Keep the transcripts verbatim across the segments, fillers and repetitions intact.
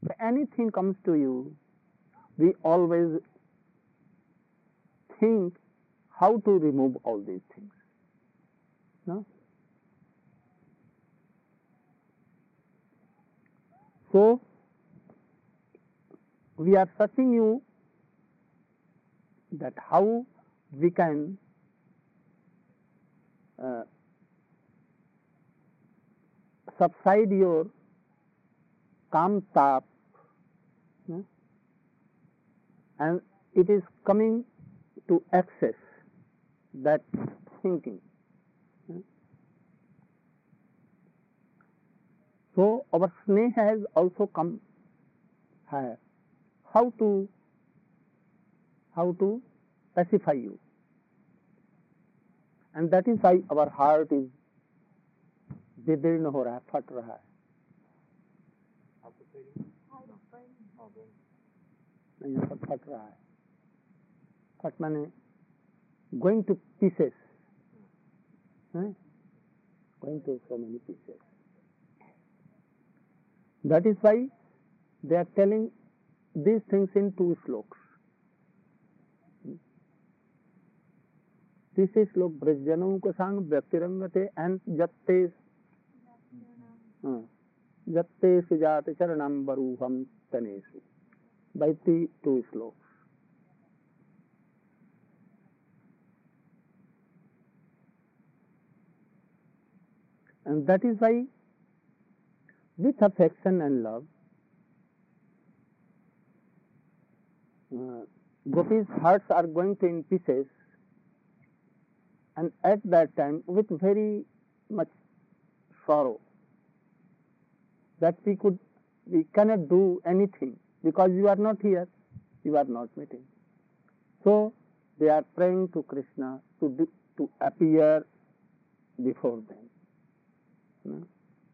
If anything comes to you, we always think how to remove all these things. No? So, we are searching you that how we can uh, subside your काम ताप, and it is coming to access that thinking. So our sneha has also come here. How to how to pacify you, and that is why our heart is विदीर्ण हो रहा है, फट रहा है. यहाँ पर फट रहा है. फट माने going to pieces, going to so many pieces. That is why they are telling these things in two slokas. This is slok brajjanam ko sang vyaktirangate and jatte jatte sujat charanam baruham tanesu. By the two slokas. And that is why with affection and love, uh, gopis' hearts are going to in pieces, and at that time with very much sorrow that we could we cannot do anything because you are not here, you are not meeting. So they are praying to Krishna to be, to appear before them. Hmm?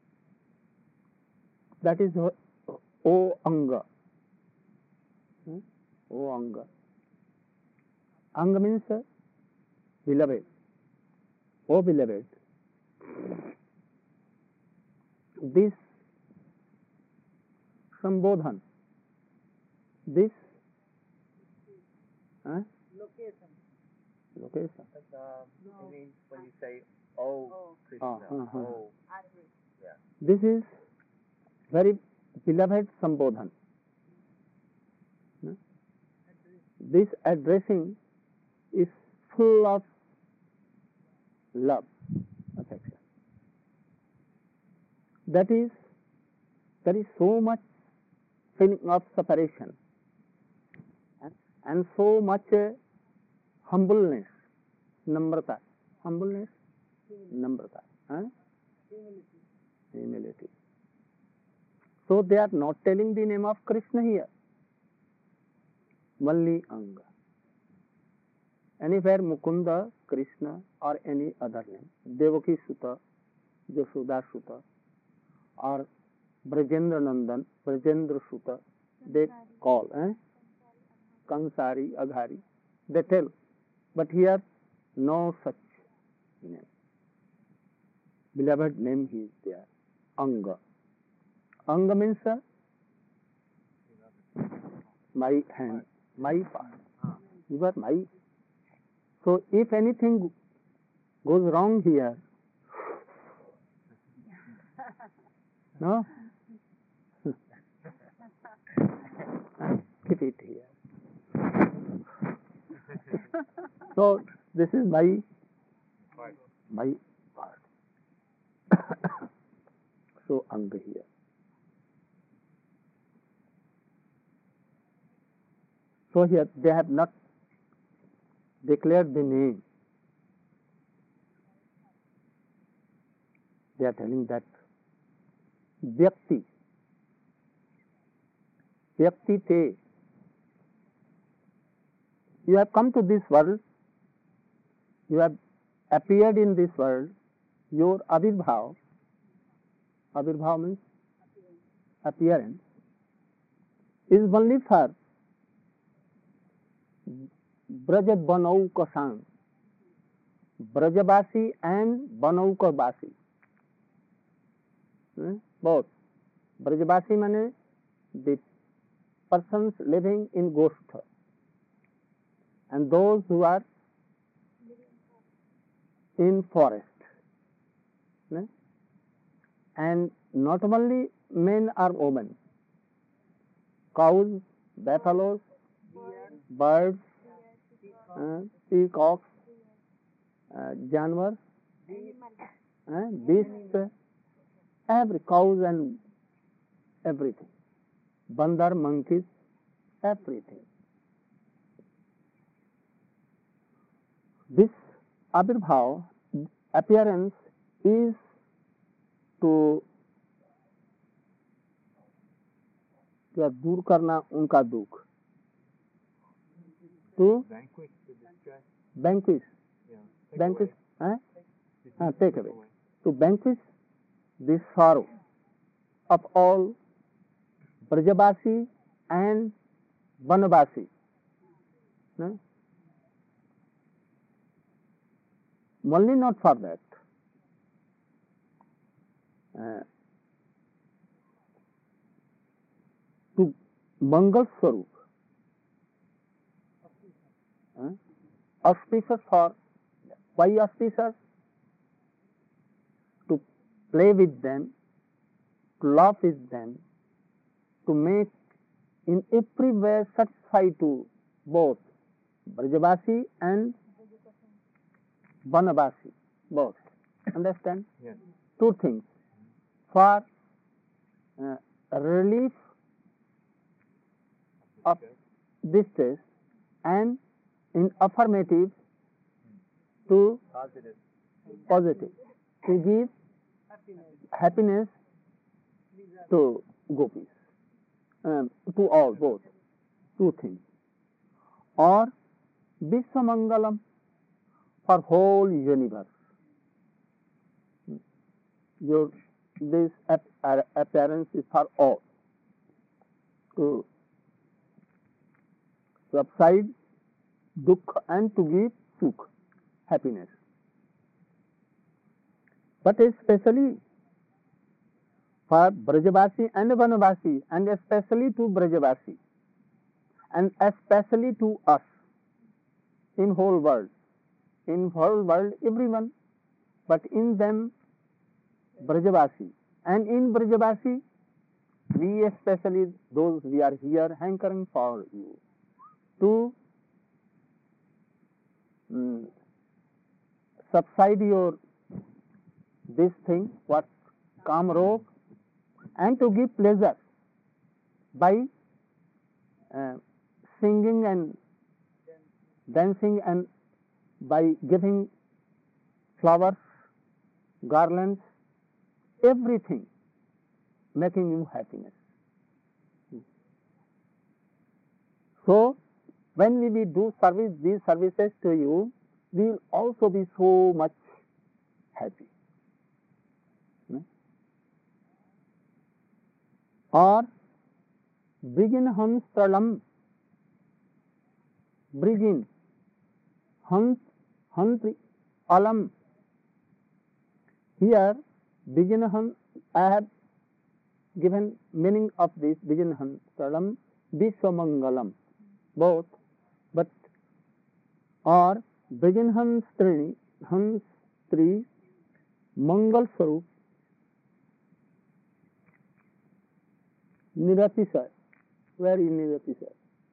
That is O Anga. Hmm? O Anga. Anga means uh, beloved. O beloved. This Sambodhan, this huh? Location. Location. Uh, no. It means when you say, oh, oh. Krishna, uh, uh-huh. oh. Yeah. This is very beloved Sambodhan. Hmm? This addressing is full of love, affection. That is, there is so much feeling of separation and, and so much uh, humbleness, namrata. Humbleness, namrata. Huh? Humility. Humility. So they are not telling the name of Krishna here. Only Anga. Anywhere Mukunda, Krishna or any other name. Devaki Sutta, Yashoda Sutta or Brajendra Nandan, Brajendra Sutta, they call. Eh? Kansari, Aghari, they tell. But here no such name. Beloved name he is there. Anga. Anga means uh, my hand, my part. You are my. So if anything goes wrong here, no? Keep it here. So this is my my part. So Anga here. So here they have not declared the name. They are telling that Vyakti, Vyakti te. You have come to this world, you have appeared in this world, your Avirbhav, Avirbhav means appearance, is only for Braja Banauka Sang, Brajabasi and Banauka Basi. Hmm? Both. Brajabasi means the persons living in ghost and those who are in forest. Ne? And not only men or women, cows, buffaloes, birds, uh, peacocks, uh, जानवर, uh, beasts, every cows and everything, bandar, monkeys, everything. This Abirbhav appearance is to दूर करना उनका दुख, to vanquish the distress. vanquish, Yeah. Take vanquish, away. eh? ah, take away, to vanquish the sorrow of all Brajavasi and Vanavasi. No? Only not for that. Uh, to Mangal Swarup, uh, auspicious for, why auspicious? To play with them, to laugh with them, to make in every way satisfy to both Brajavasi and Vanavasi, both. Understand? Yes. Two things. For uh, relief of distress and in affirmative to Positive. positive, to give happiness to gopis, um, to all, both, two things. Or Vishwamangalam for whole universe. Your this ap- uh, appearance is for all, to subside dukkha and to give sukh, happiness. But especially for Brajavasi and Vanavasi, and especially to Brajavasi, and especially to us in whole world. In whole world, everyone, but in them Brajavasi, and in Brajavasi, we especially those we are here hankering for you to um, subside your this thing, what Kam Rog, and to give pleasure by uh, singing and dancing and by giving flowers, garlands, everything, making you happiness. So, when we will do service, these services to you, we will also be so much happy. No? Or begin Hans Pralam, begin Hans Hantri Alam. Here, begin Hans, I have given meaning of this begin Hans Pralam, Vishwamangalam, both, but or begin Hans Tri, Hans Tri, Mangal Swarup, Nirati sir. Where is Nirati sir?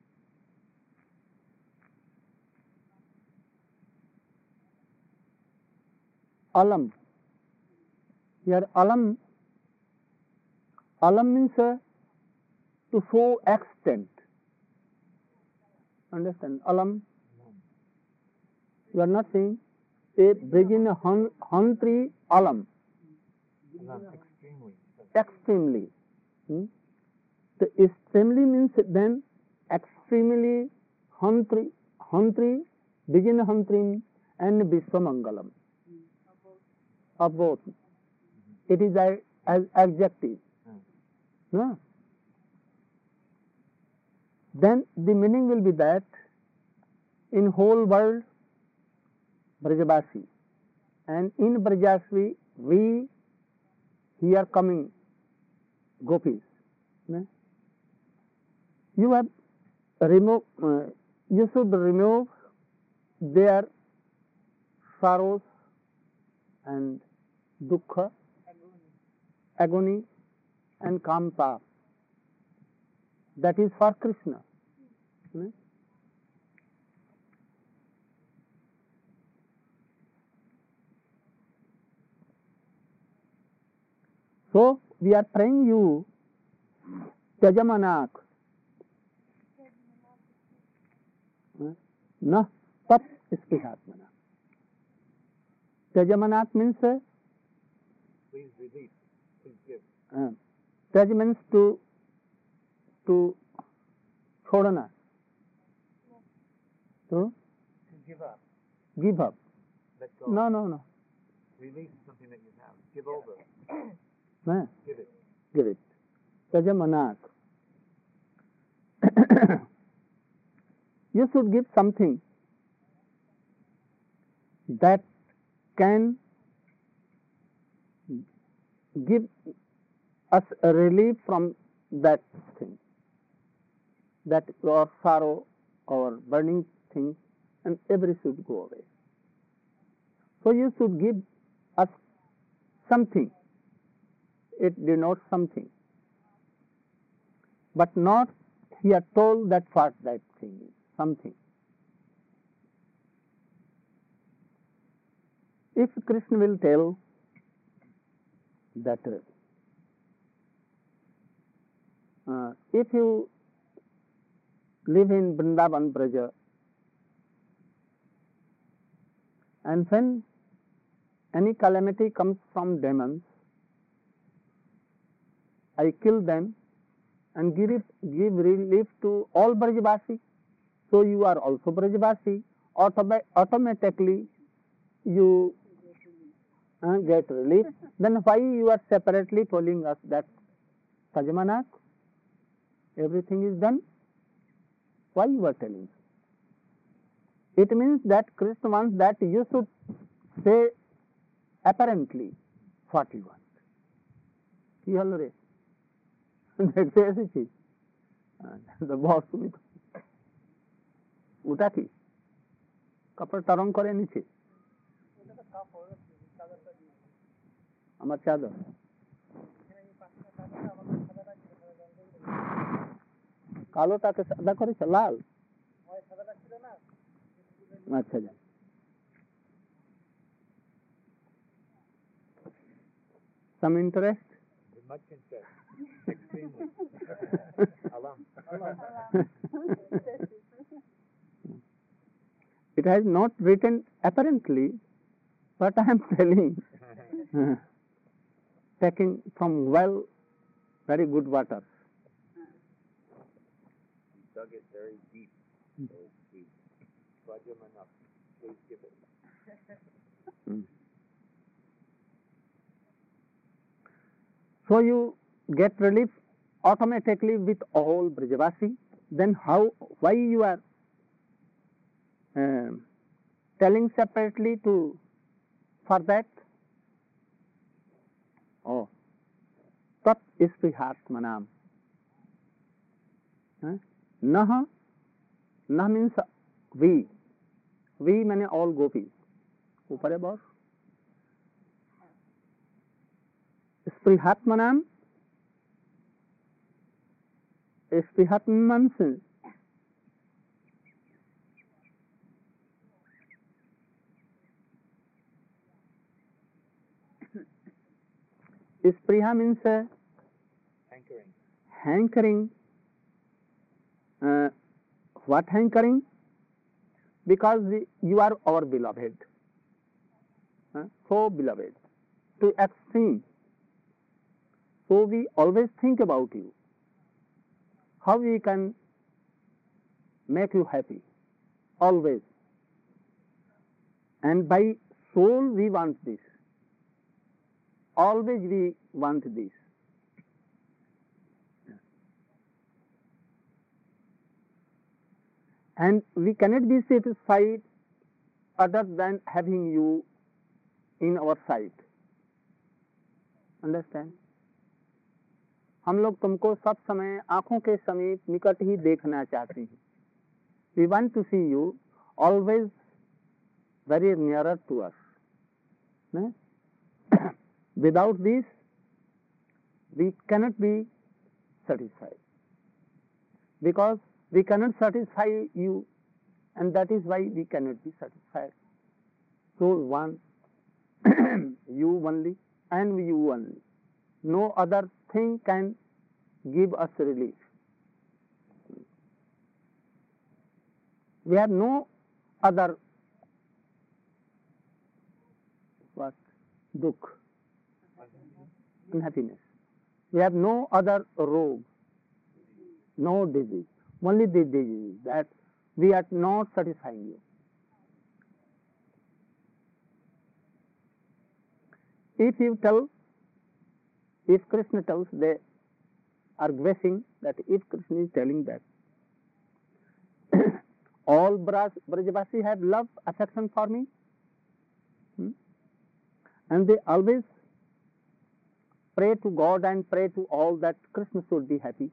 Alam. Here alam, alam means uh, to show extent. Understand? Alam. You are not saying a begin hun, Hantri alam. Alam, extremely. Extremely. Hmm? The extremely means then extremely Hantri, Hantri, begin Hantrim and Vishwamangalam. Of both. It is a, as adjective. No? Then the meaning will be that in whole world Brajavasi, and in Brajavasi we here coming gopis, no? You have remove. Uh, you should remove their sorrows and dukkha, agony, and kampa. That is for Krishna. Hmm? So we are praying you, Tajamanak. No, Tat Spihatmana. Tajamanak means uh, Please release. Please give. uh, Taj means to to chhodna, to To give up. give up. Let go. No, no, no. Release something that you have. Give over. No. Give it. Give it. Tajamanak. You should give something that can give us a relief from that thing, that our sorrow, our burning thing, and every should go away. So you should give us something. It denotes something, but not here told that what that thing is, something. If Krishna will tell that uh, if you live in Vrindavan Braja, and when any calamity comes from demons, I kill them and give it, give relief to all Brajavasi. So you are also Brajavasi. Automa- automatically you uh, get relief. Then why you are separately telling us that Tajamanak, everything is done? Why you are telling? It means that Krishna wants that you should say apparently what you want. কি হলো রে দেখতে এসেছি বস তুমি ওটা কি কাপড়টা রং করে নিচ্ছে আমার চাদর কালোটাকে সাদা করেছে লাল আচ্ছা যান some interest? With much interest. Extremely. Alam. It has not written apparently, but I am telling, uh, taking from well, very good water. You dug it very deep. Very deep. Rajamanak. Please give it. Mm. So you get relief automatically with all Brajavasi. Then how, why you are uh, telling separately to, for that? Oh, Tat Isprihatmanam. Huh? Nah, Nah means we. We mean all gopis. Upare boss. Sprihatmanam. Sprihatmanam means Spriha means uh, Hankering. hankering. Uh, what hankering? Because you are our beloved. Uh, so beloved. To extreme. So we always think about you. How we can make you happy. Always. And by soul we want this. Always we want this. And we cannot be satisfied other than having you in our sight. Understand? हम लोग तुमको सब समय आंखों के समीप निकट ही देखना चाहते हैं. We want to see you always very nearer to us. Ne? Without this, we cannot be satisfied. Because we cannot satisfy you, and that is why we cannot be satisfied. So we want you only and you only. No other thing can give us relief. We have no other what dukh, unhappiness. We have no other rogue, no disease. Only the disease that we are not satisfying you. If you tell, if Krishna tells, they are guessing that if Krishna is telling that all Braj- Brajavasi have love, affection for me, hmm? and they always pray to God and pray to all that Krishna should be happy,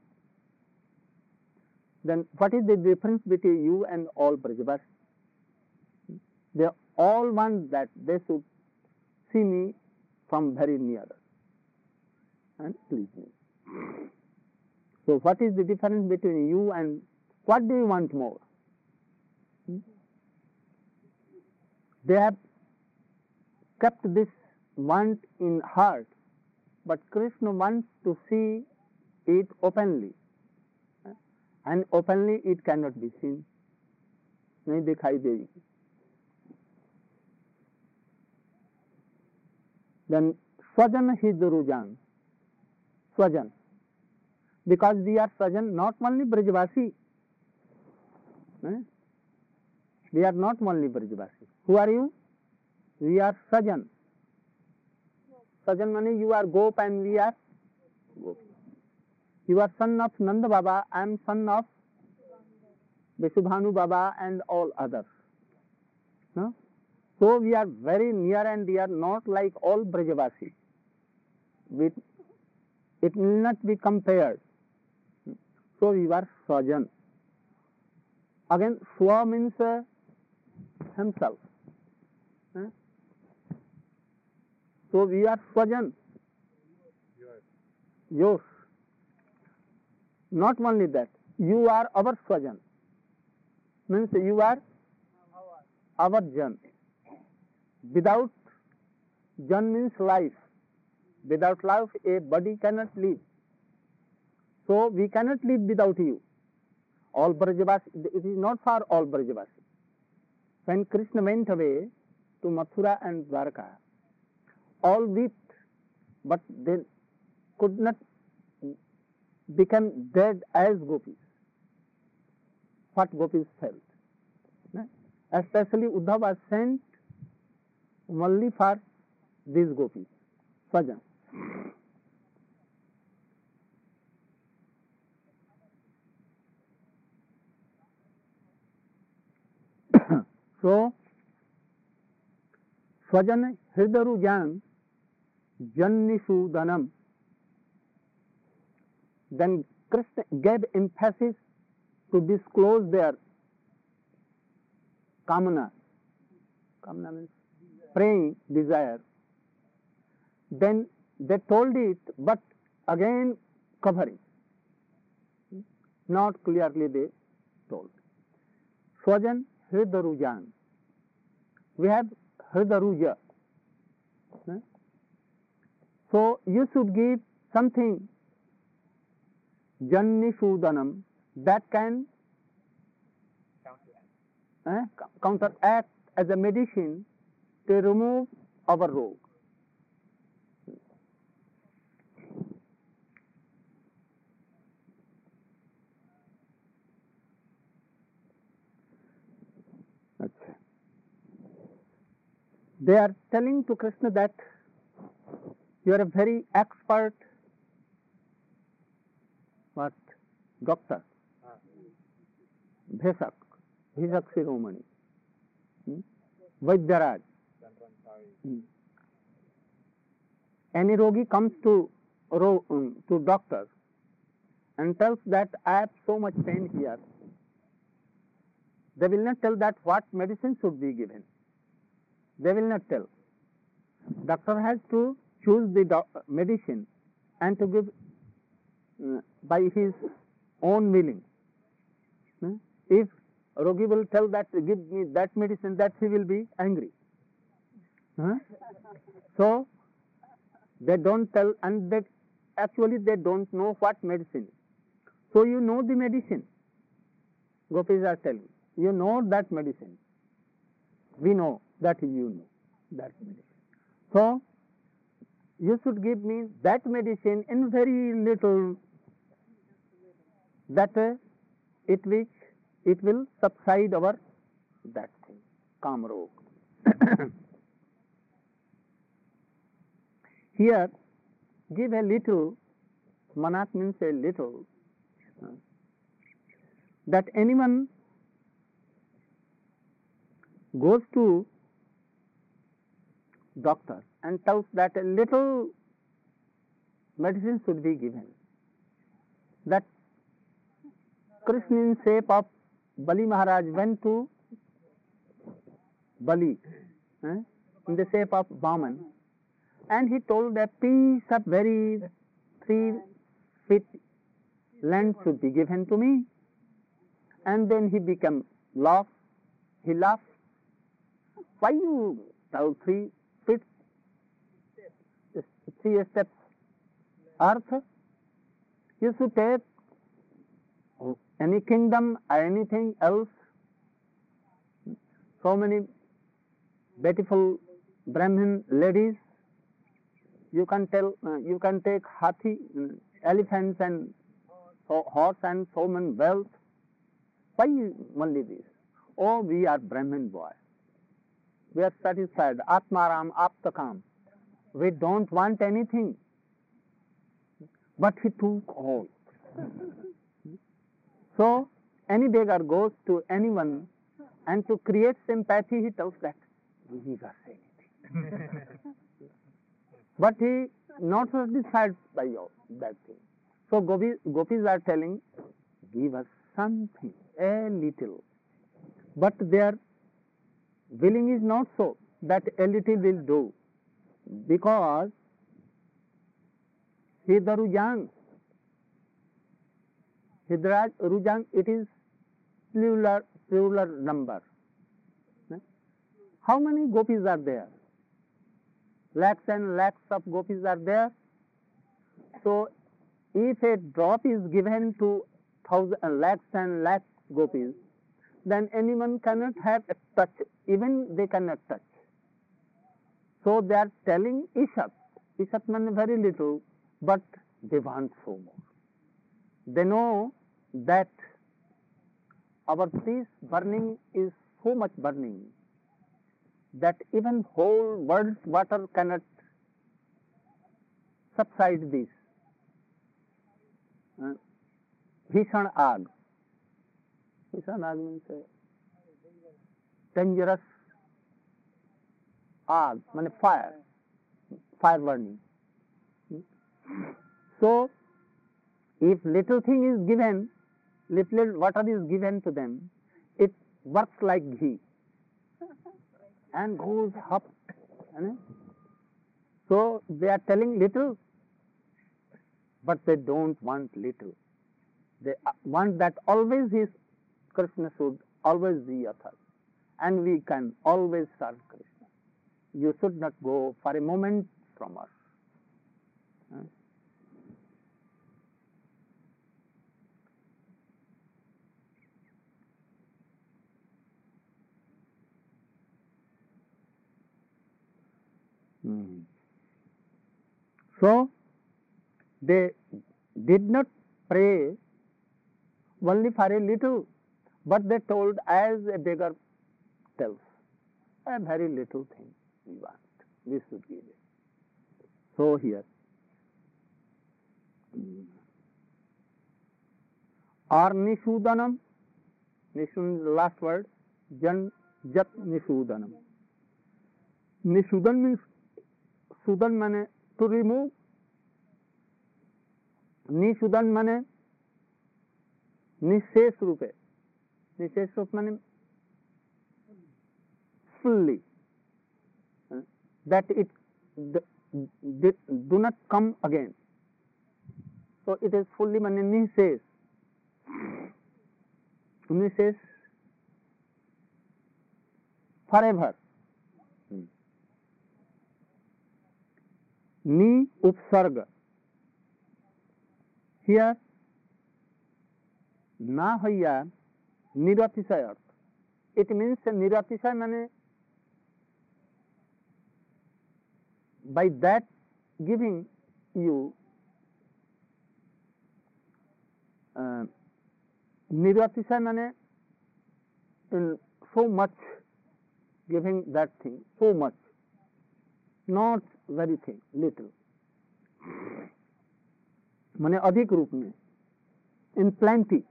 then what is the difference between you and all Brajavasi? They all want that they should see me from very near and please me. So what is the difference between you and what do you want more? Hmm? They have kept this want in heart, but Krishna wants to see it openly, and openly it cannot be seen. नहीं दिखाई देगी. Then Swajan Hidrujan, Swajan, because we are Swajan, not only Brajavasi. Eh? We are not only Brajavasi. Who are you? We are Swajan. Swajan means you are Gop and we are Gop. You are son of Nanda Baba, I am son of Vishubhanu Baba and all others. No? So we are very near and we are not like all Brajavasi. We, it will not be compared. So we are Swajan. Again, Swa means uh, himself. Eh? So we are Swajan. Yours. Not only that, you are our Swajan. Means you are our Jan. Without Jan means life. Without life, a body cannot live. So we cannot live without you. All Brajavasi, it is not for all Brajavasi. When Krishna went away to Mathura and Dwarka, all wept, but they could not become dead as gopis. What gopis felt. Especially Uddhava was sent only for these gopis, Swajan. So, Swajan Hridarujan Jannishudanam. Then Krishna gave emphasis to disclose their kamana. Kamana means praying, desire. Then they told it, but again covering. Not clearly they told. Swajan Hridarujan. We have Hridaruja. So you should give something Jannishudanam that can eh, counteract as a medicine to remove our rogue. Okay. They are telling to Krishna that you are a very expert what doctor, Bhesak, Bhesak Shiromani, hmm? Vaidyaraj. Hmm. Any rogi comes to ro- um, to doctor, and tells that I have so much pain here, they will not tell that what medicine should be given. They will not tell. Doctor has to choose the doc- medicine and to give uh, by his own willing. Hmm? If Rogi will tell that give me that medicine, that he will be angry. Huh? So they don't tell, and that actually they don't know what medicine. So you know the medicine. Gopis are telling, you know that medicine. We know that you know that medicine. So you should give me that medicine in very little, that uh, it which it will subside our that thing, Kamrog. Here, give a little, Manat means a little, uh, that anyone goes to doctor and tells that a little medicine should be given. That Krishna in shape of Bali Maharaj went to Bali eh, in the shape of Vaman, and he told a piece of very three feet land should be given to me, and then he became laugh. He laughed. Why you tell three feet, three steps earth? You should take any kingdom or anything else. So many beautiful Brahmin ladies. You can tell. Uh, you can take hathi, uh, elephants, and so horse, and so many wealth. Why only this? Oh, we are Brahmin boy. We are satisfied. Atmaram, Aptakam. We don't want anything. But he took all. So, any beggar goes to anyone, and to create sympathy, he tells that, give us anything. But he not satisfied by your, that thing. So, gopis, gopis are telling, give us something, a little. But their willing is not so, that a little will do. Because Hidarujang, Hidraj Rujang, it is plural, plural number. How many gopis are there? Lakhs and lakhs of gopis are there. So, if a drop is given to thousand, uh, lakhs and lakhs gopis, then anyone cannot have a touch, even they cannot touch. So, they are telling Ishat. Ishat means very little, but they want so more. They know that our this burning is so much burning that even whole world's water cannot subside this. Uh, Bhishan Ag. Bhishan Ag means a dangerous Ag, means fire, fire burning. So, if little thing is given, little water is given to them, it works like ghee and goes up. So, they are telling little, but they don't want little. They want that always his Krishna should always be author, and we can always serve Krishna. You should not go for a moment from us. Hmm. So, they did not pray only for a little, but they told as a beggar tells, a very little thing we want, we should give it. So here, or Nishudanam, Nishun is the last word, Jan Jat Nishudanam. Nishudan means, Sudan mane to remove, Nishudan mane निशेष रूपे, निशेष रूप माने fully, uh, that it d- d- do not come again. So it is fully माने निशेष, निशेष forever. Ni upsarga. Here, na hoya niratishay arth. It means niratishay means by that giving you uh, niratishay means in so much giving that thing, so much, not very thing, little. माने अधिक रूप में, in plenty,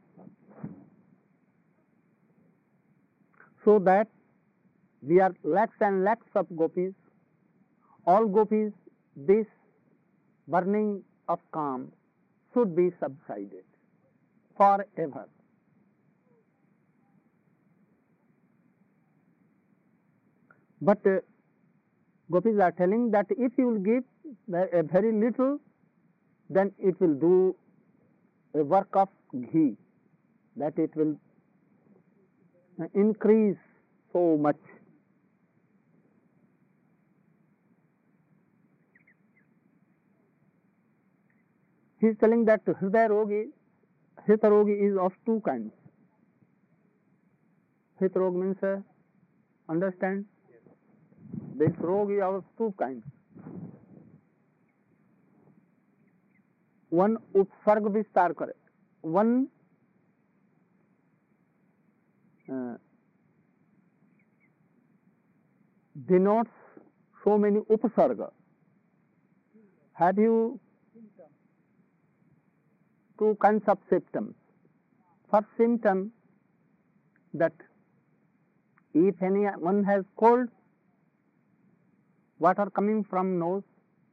so that we are lakhs and lakhs of gopis, all gopis, this burning of calm should be subsided forever. But uh, gopis are telling that if you will give a very little, then it will do a work of ghee, that it will increase so much. He is telling that Hridaya Rogi, Hita Rogi is of two kinds. Hita Rog means, uh, understand? This Rog is of two kinds. One upsarg vistar kare. One uh, denotes so many upsarga. Have you two kinds of symptoms? First symptom, that if anyone has cold, water coming from nose,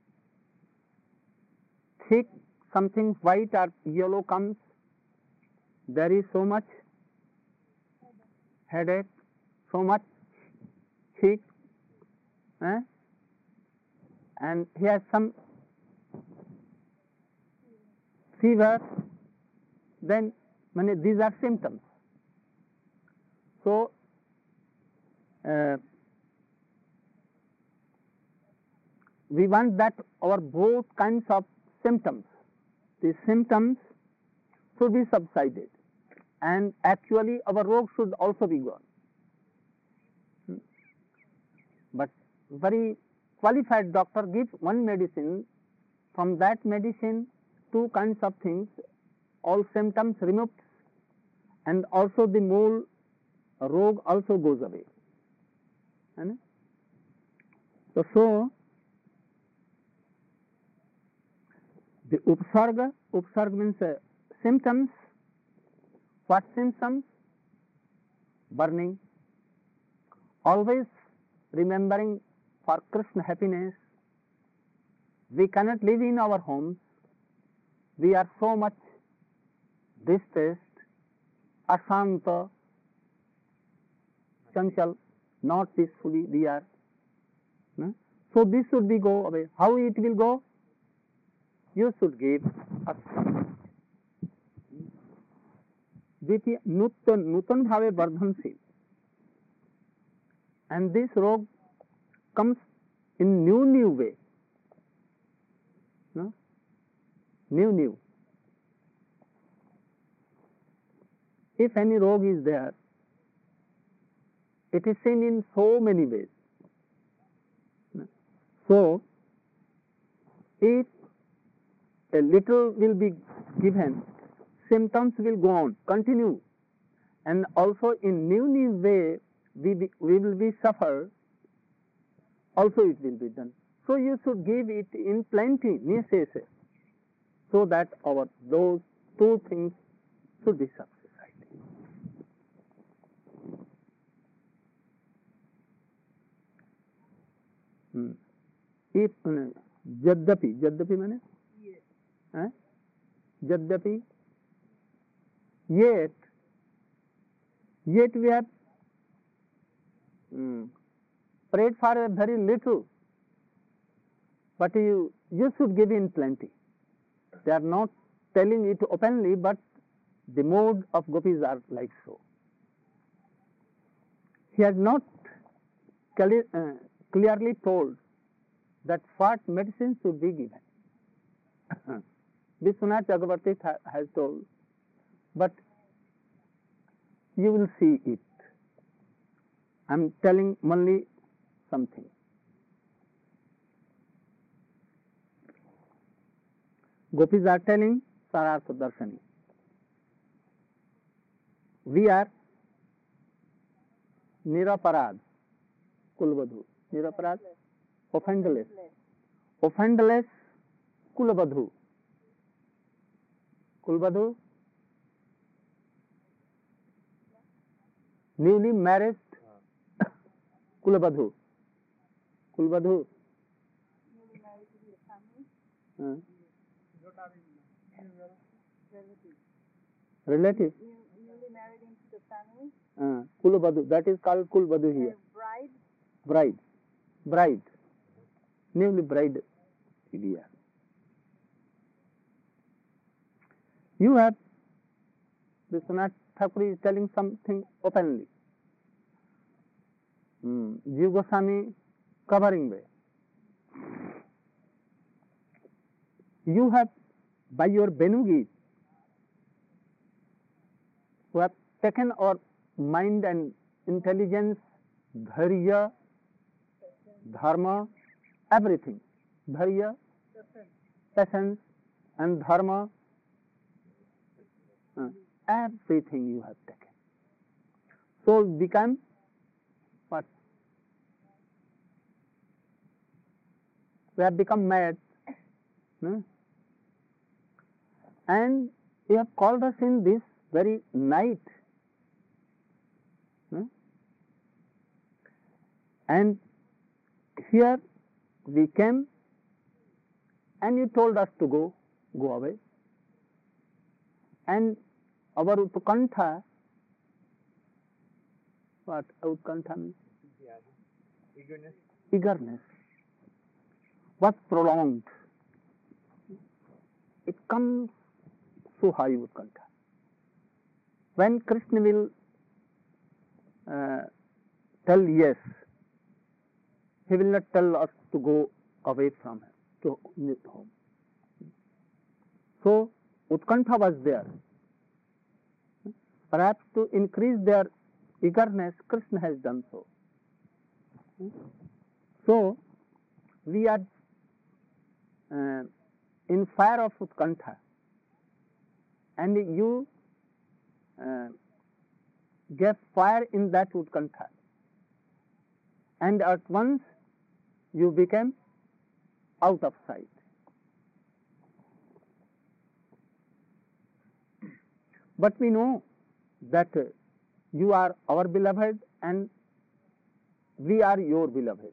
thick, something white or yellow comes, there is so much headache, so much thick, eh? and he has some fever, then many, these are symptoms. So, uh, we want that our both kinds of symptoms, the symptoms should be subsided, and actually our rog should also be gone. Hmm. But very qualified doctor gives one medicine, from that medicine two kinds of things, all symptoms removed, and also the mole rog also goes away. And so, so the upsarga, upsarga means uh, symptoms. What symptoms? Burning. Always remembering for Krishna happiness. We cannot live in our homes. We are so much distressed, ashanta, chanchal, not peacefully we are. No? So this should be go away. How it will go? You should give asana. द्वितीय नूतन नूतन भावे वर्धनशील, and this rog comes in new new way, no? new new. If any rog is there, it is seen in so many ways. No? So, if a little will be given, symptoms will go on, continue, and also in new new way we, be, we will be suffer, also it will be done. So you should give it in plenty, nisheshe, so that our those two things should be subsided. Hmm. If Jaddapi, Jaddapi means? Yes. Eh? Jaddapi, Yet, yet we have mm, prayed for a very little, but you, you should give in plenty. They are not telling it openly, but the mood of gopis are like so. He has not clear, uh, clearly told that what medicine should be given. Vishwanath Chakravarti has told, but you will see it. I am telling only something. Gopis are telling Sarartha Darshani. We are Niraparad, Kulvadhu. Niraparad, offendless. Offendless, Kulvadhu. Kulvadhu, newly married Kulvadhu. Kulvadhu. Newly married to a family. Uh, Relative. relative. New, newly married into the family. Uh, Kulvadhu. That is called Kulvadhu here. A bride. Bride. Bride. Newly bride. Idea. You have, Vishwanath Thakur is telling something openly. Hmm. Jiva Goswami covering way. You have, by your Benugis, who have taken our mind and intelligence, dharya, dharma, everything. Dharya, patience, and dharma, uh, everything you have taken. So become what? We have become mad. No? And you have called us in this very night. No? And here we came and you told us to go, go away. And our utkantha, what utkantha means? Eagerness. Eagerness was prolonged. It comes so high utkantha. When Krishna will uh, tell yes, he will not tell us to go away from him, to home. So, utkantha was there. Perhaps to increase their eagerness, Krishna has done so. So, we are uh, in fire of utkantha, and you uh, gave fire in that utkantha, and at once you became out of sight. But we know that uh, you are our beloved and we are your beloved.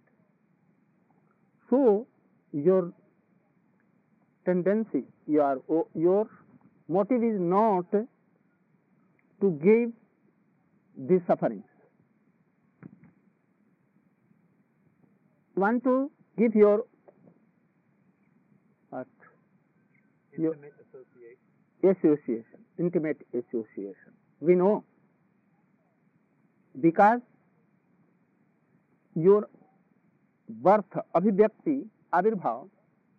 So, your tendency, your, your motive is not to give the sufferings. You want to give your what? Intimate association. Association, intimate association. We know because your birth, abhivyakti, avirbhav,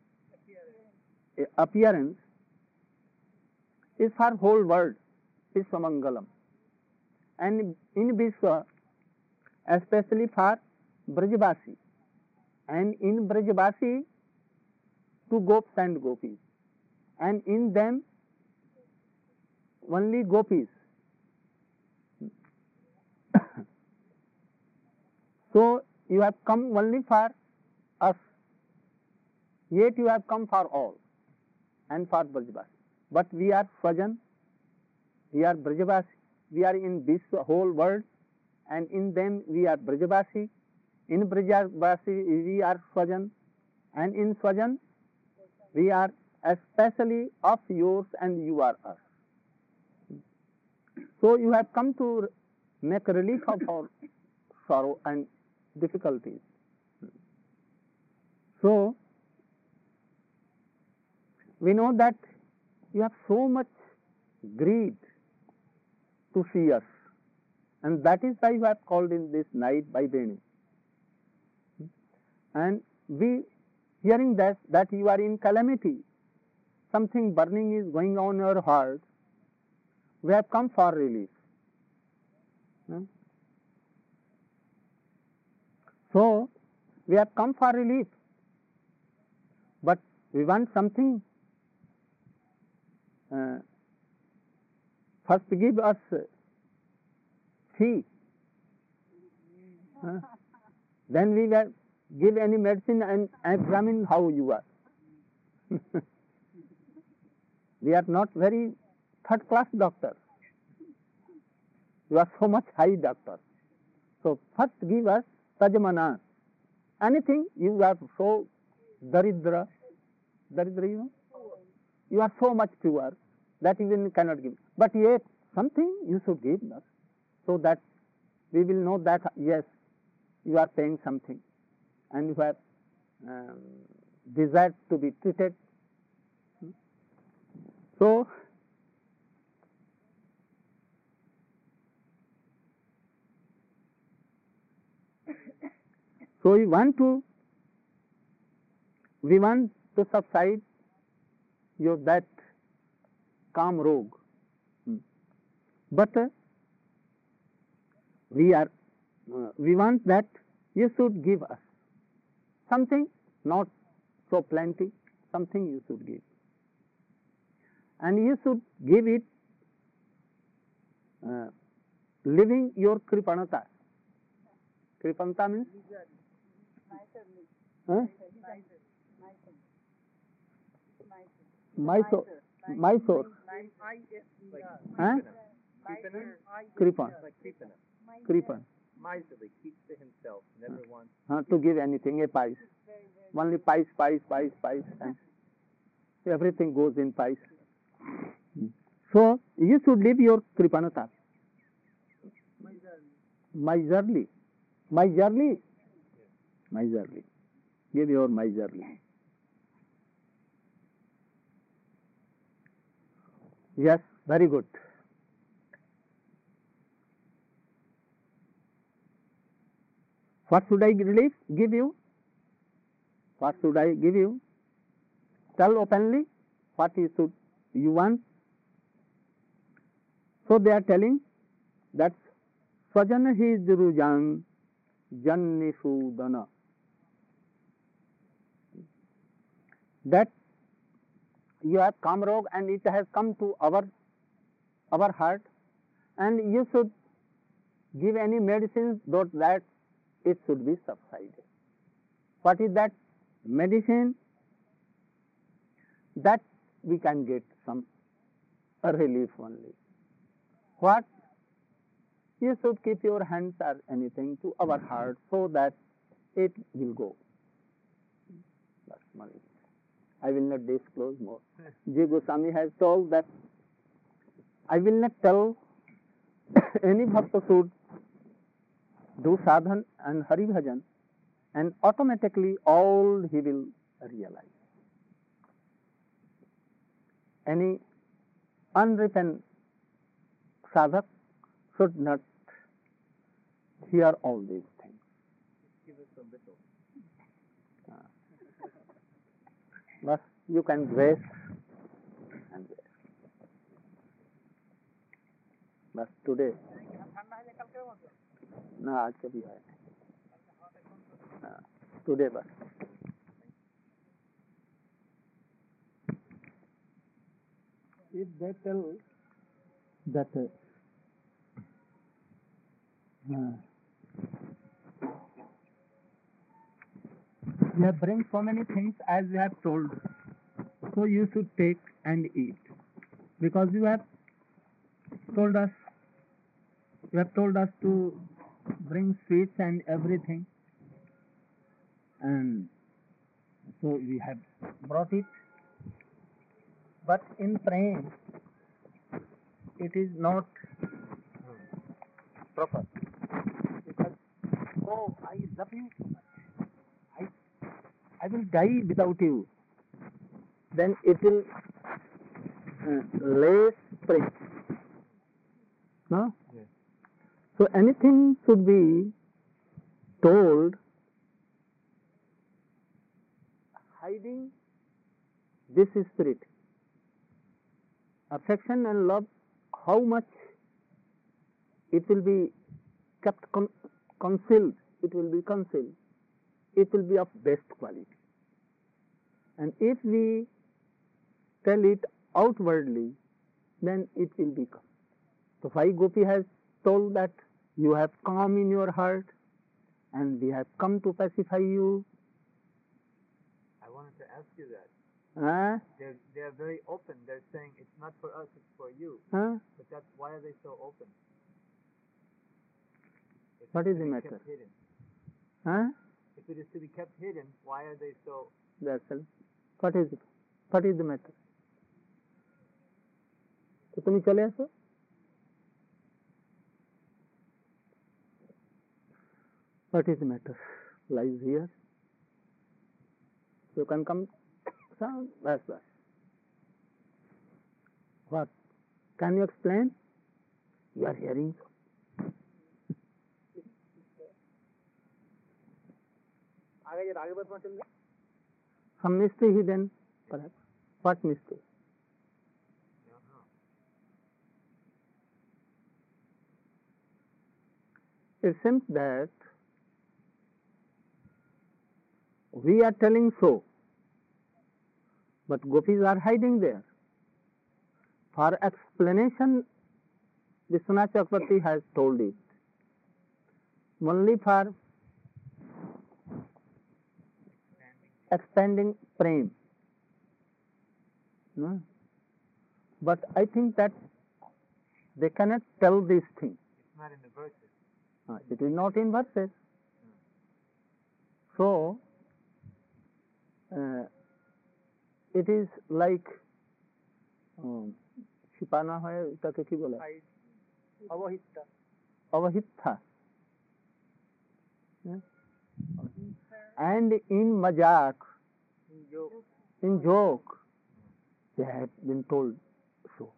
appearance is for whole world, Vishwamangalam. And in Vishwa, especially for Brajavasi. And in Brajavasi, two gopis and gopis. And in them, only gopis. So, you have come only for us, yet you have come for all and for Brajavasi. But we are Swajan, we are Brajavasi, we are in this whole world, and in them we are Brajavasi. In Brajavasi we are Swajan, and in Swajan we are especially of yours and you are us. So you have come to r- make relief of our sorrow and difficulties. So we know that you have so much greed to see us, and that is why you have called in this night by Venu. And we, hearing that that you are in calamity, something burning is going on in your heart, we have come for relief. Hmm? So we have come for relief, but we want something. Uh, first give us uh, fee, huh? Then we will give any medicine and examine how you are. We are not very third class doctors. You are so much high doctor. So first give us tajamana. Anything you are so daridra, daridra you know? You are so much pure that even cannot give. But yet something you should give us, so that we will know that yes, you are paying something and you have um, desired to be treated. So so we want to we want to subside your that calm rogue. Hmm. But uh, we are uh, we want that you should give us something, not so plenty, something you should give. And you should give it uh, living your kripanata. Kripanata means? Huh? Mysore. Mysore. Huh? Kripan. Like keeping it. Kripan. Miserly, keeps to himself, never wants. Uh, to give anything, a pice. Only pice, pice, pice, pice, and everything goes in pice. So you should live your kripanata. Miserly. Miserly. Miserly. Give your miserly. Yes, very good. What should I relief give you? What should I give you? Tell openly what you should you want. So they are telling that Swajana hi Dirujang Jannisudana. That you have come rogue and it has come to our our heart, and you should give any medicine so that it should be subsided. What is that medicine? That we can get some a relief only. What? You should keep your hands or anything to our heart so that it will go. That's money. I will not disclose more. J. Goswami has told that I will not tell any bhakta should do sadhan and hari bhajan, and automatically all he will realize. Any unrepentant sadhak should not hear all these things. Give us a little. But you can grace and grace. But today, ना आज कभी है today बस. If they tell that uh, you have bring so many things as you have told, so you should take and eat, because you have told us you have told us to bring sweets and everything, and so we have brought it. But in praying, it is not proper. Because, oh, I love you so much. I, I will die without you. Then it will uh, less spread. No? Yes. So anything should be told hiding this spirit. Affection and love, how much it will be kept con- concealed, it will be concealed. It will be of best quality. And if we tell it outwardly, then it will become. So why Gopi has told that you have calm in your heart and we have come to pacify you. I wanted to ask you that. Huh? They're they're very open. They're saying it's not for us, it's for you. Huh? But that's why are they so open? If What it's is to the be matter? kept hidden. Huh? If it is to be kept hidden, why are they so? That's all. What is it? What is the matter? तो तुम चले आसो. What is the matter? Lies here. You can come. Sound. That's that. What? Can you explain? You are hearing. Some mystery hidden, perhaps. What mystery? I don't know. It seems that we are telling so, but gopis are hiding there. For explanation, Vishwanath Chakravarti has told it. Only for expanding prem. No? But I think that they cannot tell these things. It's not in the verses. Uh, it is not in verses. So, uh, it is like छिपाना है ताकि की बोला अवहिता अवहिता and in majak, in joke, they have been told so.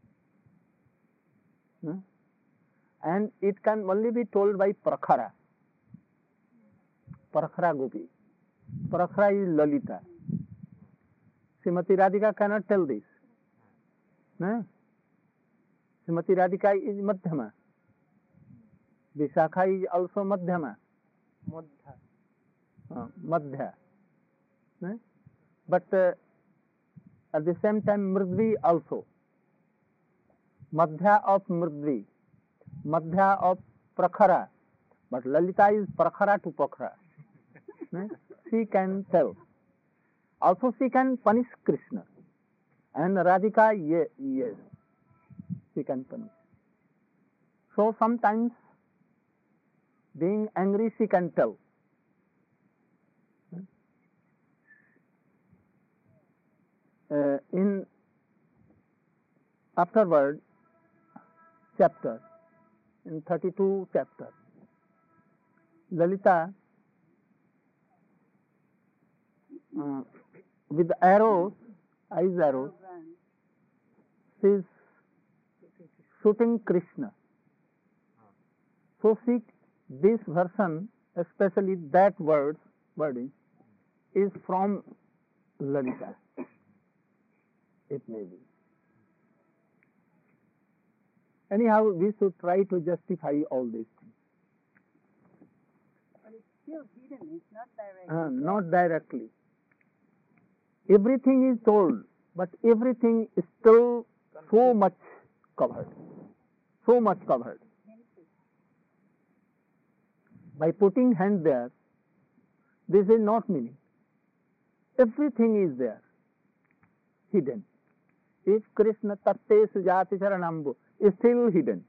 No? And it can only be told by Prakhara. Prakhara Gopi. Prakhara is Lalita. Srimati Radhika cannot tell this. No? Srimati Radhika is Madhyama. Vishakha is also Madhyama. Madhya. Uh, Madhya. No? But uh, at the same time Mridvi also. Madhya of Mridvi. Madhya of Prakhara. But Lalita is Prakhara to Prakhara. No? She can tell. Also she can punish Krishna. And Radhika, yes, yes, she can punish. So sometimes, being angry, she can tell. Uh, in afterward chapter, in thirty-two chapter, Lalita uh, with arrows, eyes arrows, she is shooting Krishna. So see, this version, especially that word, wording, is from Lalita. It may be. Anyhow, we should try to justify all these things. But it's still hidden, it's not direct. Uh, not directly. Everything is told, but everything is still so much covered. So much covered. By putting hand there, this is not meaning. Everything is there, hidden. If Krishna Tatte Sujati Charanambu is still hidden,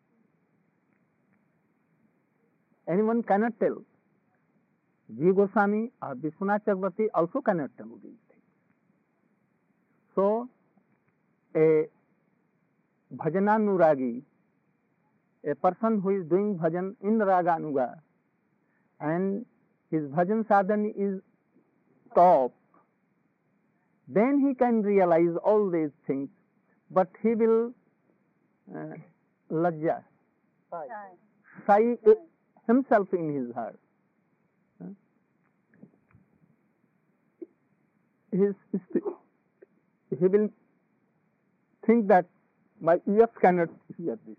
anyone cannot tell. G. Goswami or Vishwanath Chakravarti also cannot tell these things. So, a bhajananuragi A person who is doing bhajan in Raganuga and his bhajan sadhana is top, then he can realize all these things, but he will uh, lajja, Shy. shy uh, himself in his heart. Uh, his, he will think that my ears cannot hear this.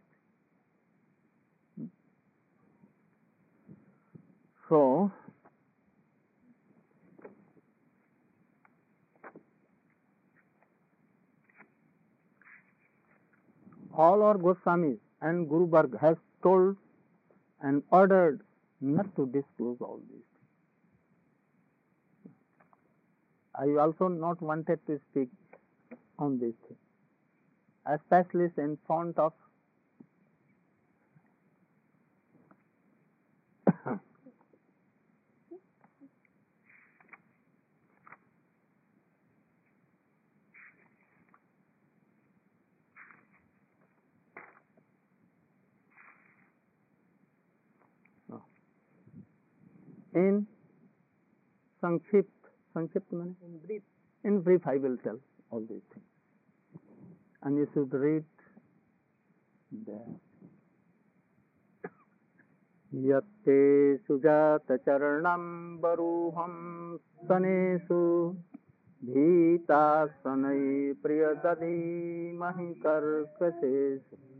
So, all our Goswamis and Guru Varg has told and ordered not to disclose all these things. I also not wanted to speak on this thing, especially in front of in Sankshipt, Sankshipt means In brief. in brief I will tell all these things. And you should read there. Yatte sujata charanam baruham sanesu bhita sanai priyadadi mahi karkasesu